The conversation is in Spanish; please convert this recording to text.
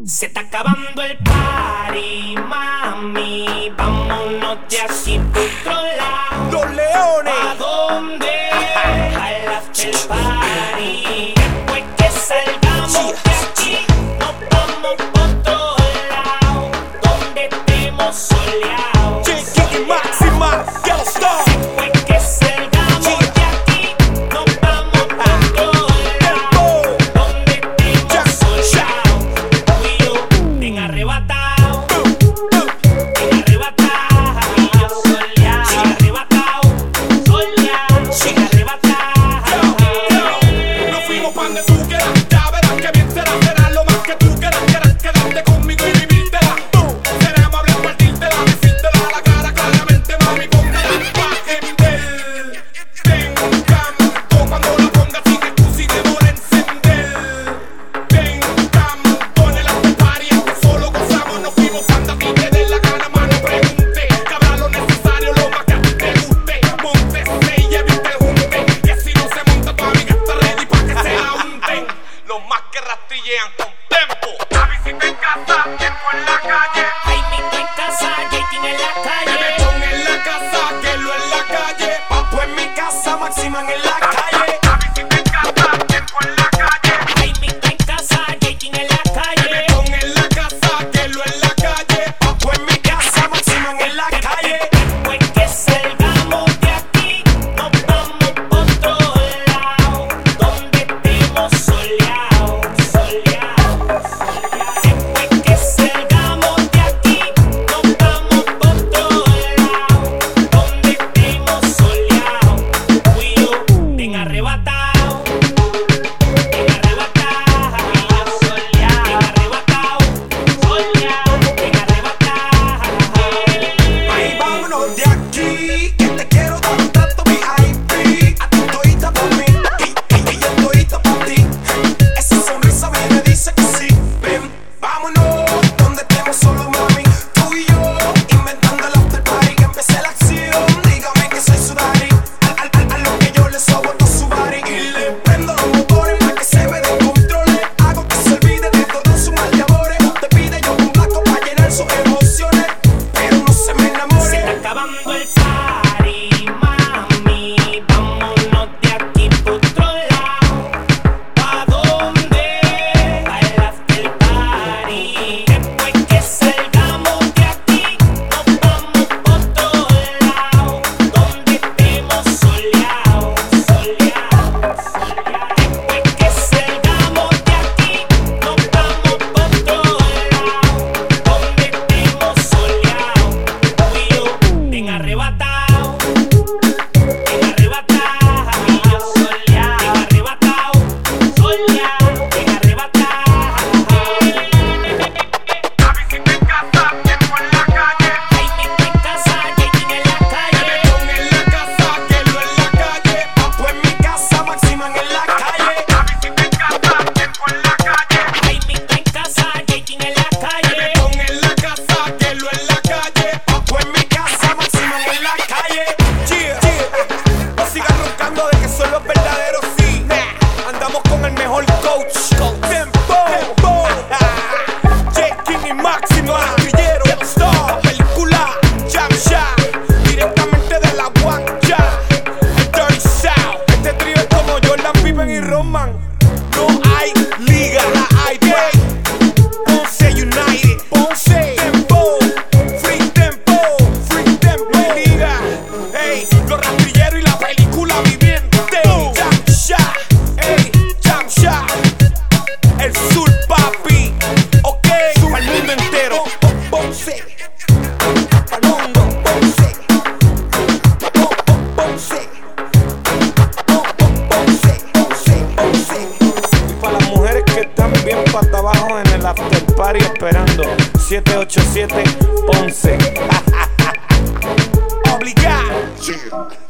Se está acabando el party, mami. Vámonos de aquí por otro lado. Los Leones. ¿A dónde? Al after party. Después que salgamos de aquí, nos vamos por otro lado, donde estemos soleados. J-King y Máxima, Yellow Star. Después que salgamos de aquí, nos vamos por otro lado, donde estemos soleados. Tú y yo, bien arrebatados, bien arrebatados, soleados, arrebatados, soleados, bien arrebatados. Nos fuimos pa' donde tú quieras, ya verás que bien será lo más que tú quieras quedarte conmigo y vivírtela. Será amable partírtela, decírtela a la cara claramente, mami, póngala pa' entender. Ten un canto cuando la pongas sin excusa y demora encender. Ten un canto en el after party, en que solo gozamos, nos fuimos pa' donde a ti te dé la gana, mano, pregunte. Que habrá lo necesario, lo más que a ti te guste. Móntese y evite el junte, que si no se monta tu amiga está ready pa' que se la unten. Los más que rastrillean con tempo. La visita en casa, tiempo en la calle. Jaimito en casa, J-King en la calle. Reggaetón en la casa, Kelo en la calle. Papo en mi casa, Máxima en la calle. La visita en casa, tiempo en la calle. Jaimito en casa, J-King en la calle. Reggaetón en la casa, Kelo en la calle. Papo en mi casa, Máxima en la calle. Después que salgamos de aquí, nos vamos por otro lado, donde estemos soleados, soleados, soleados. Después que salgamos de aquí, nos vamos por otro lado, donde estemos soleados. Tú y yo, bien arrebatados, bien arrebatados, soleados, bien arrebatados, soleados, bien arrebatados. Ay, vámonos de aquí, que te quiero dar un trato VIP. A ti todita por mí, y yo todita por ti. Esa sonrisa me dice que sí. Ven, vámonos, donde estemos solo, mami. Tú y yo, inventando el after party. Que empiece la acción, dígame que soy su daddy. A lo que yo le sobo todo su body. Y le prendo los motores para que se me descontrole. Hago que se olvide de todo su mal de amores. Te pide yo un blanco para llenar sus emociones, pero no se me enamore. Se está acabando el party, mami. Vámonos de aquí por otro lado. ¿A dónde? Al after party. Después que salgamos de aquí, nos vamos por otro lado, donde estemos soleados, soleados, soleados. Después que salgamos de aquí, nos vamos por otro lado, donde estemos soleados. Tú y yo, bien arrebatados, bien arrebatados, soleados, bien arrebatados, soleados, bien arrebatados. La visita en casa, tiempo en la calle. Jaimito en casa, J-King en la calle. Reggaetón en la casa, Kelo en la calle. Papo en mi casa, Máxima en la calle. La visita en casa, tiempo en la calle. Jaimito en casa, J-King en la calle. Reggaetón en la casa, Kelo en la calle. Papo en mi casa, Máxima en la calle. No sigan roncando de que son los verdaderos, sí. Andamos con el mejor coach. Tempo. J-King y Máxima. Rastrillero, Star. Película, Jam Shot. Directamente de la guancha. El Dirty South. Este trío es como Jordan, Pippen y Roman. No hay liga, la hay pay. Ponce United. Ponce. Tempo. Free Tempo. Free Tempo. Liga. Hey, los rastrilleros y la película viviente. Jam Shot. Hey, Jam Shot. El sur, papi. Ok. Para el mundo entero. Ponce. Para el mundo. Ponce. Ponce. Ponce. Y para las mujeres que están bien pata abajo en el after party esperando 787 Ponce. Obligado.